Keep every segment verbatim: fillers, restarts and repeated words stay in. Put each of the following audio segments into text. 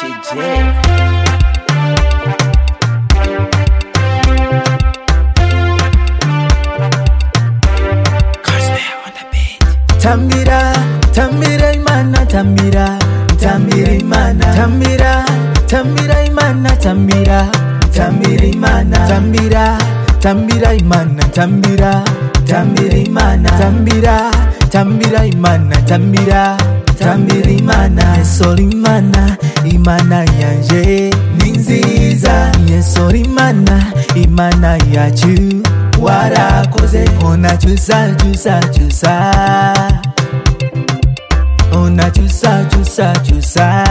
Tambira, tambira imana, tambira, tambira imana, tambira, tambira imana, tambira, tambira imana, tambira, tambira imana, tambira, tambira imana, tambira, tambira imana, tambira, tambira imana, yesoli imana, imana yanje ninziza, yesoli imana, imana yacu warakoze, onachusa chusa chusa, onachusa chusa chusa,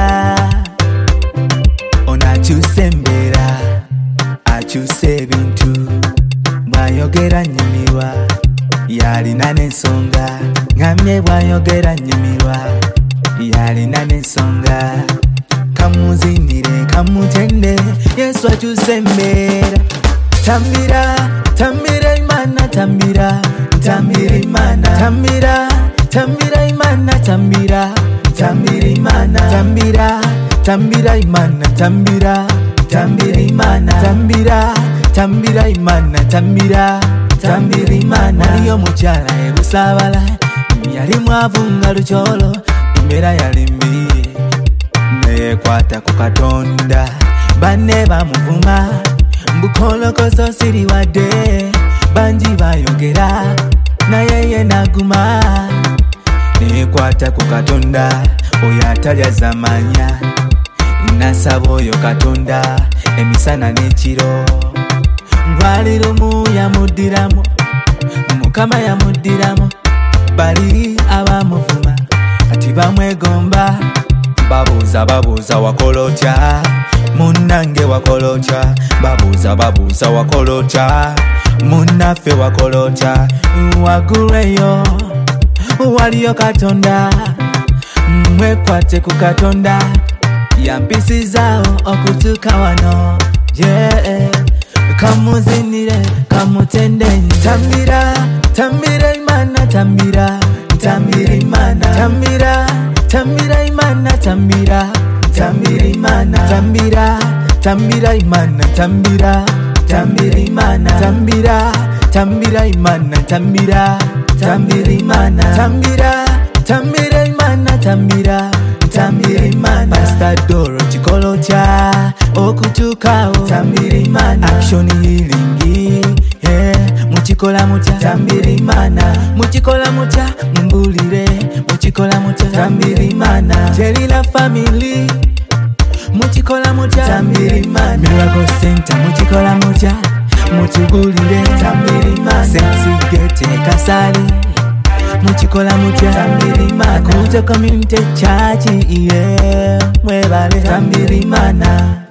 onachusembera achuse ebintu bwayogera nyimirwa yalina n'ensonga, ngamye bwayogera nyimirwa yalina n'ensonga, kamuzinire kamutende Yesu achusembera. Tambira, tambira imana, tambira, tambira imana, tambira, tambira imana, tambira, tambira imana, tambira, tambira imana, tambira, tambira imana, tambira, tambira imana, tambira, tambira imana. Niyo muchala ebusabala yali mwavunga lucholo, imera yali mbi nekwata ku Katonda, banne bamuvuma mbukolokoso siri wadde, banji bayogera naye ye naguma, nekwata ku Katonda oyo atalyaza manya, nasaba oyo Katonda emisana n'ekiro, lwalirumu yamuddiramu, Mukama yamuddiramu, bali abamuvuma kati bamwegomba, babuuza babuuza wakola otya, munange wakola otya, babuuza babuuza wakola otya, munaffe wakola otya, waggulweyo waliyo Katonda, mwekwate ku Katonda yampisizaawo okutuuka wano, yeah. Kamuzinire kamutende, tambira, tambira imana, tambira, tambira imana, tambira, tambira imana, tambira, tambira imana, tambira, tambira imana, tambira, tambira imana, tambira, tambira imana, tambira, tambira imana, tambira, tambira imana, tambira, tambira imana. Pastor Doro chikolo cha okutukawo, tambira imana. Action healing, yeah, muchikola mucha, tambira imana, muchikola mucha, mumbulire, muchikola mucha, tambira imana. Jelila family muchikola mucha, tambira imana. Miracle Center muchikola mucha, muchibulire, tambira imana. Sensi Gate Kasali muchikola mucha, tambira imana. Kuja Community Church, yeah, mwebale, tambira imana.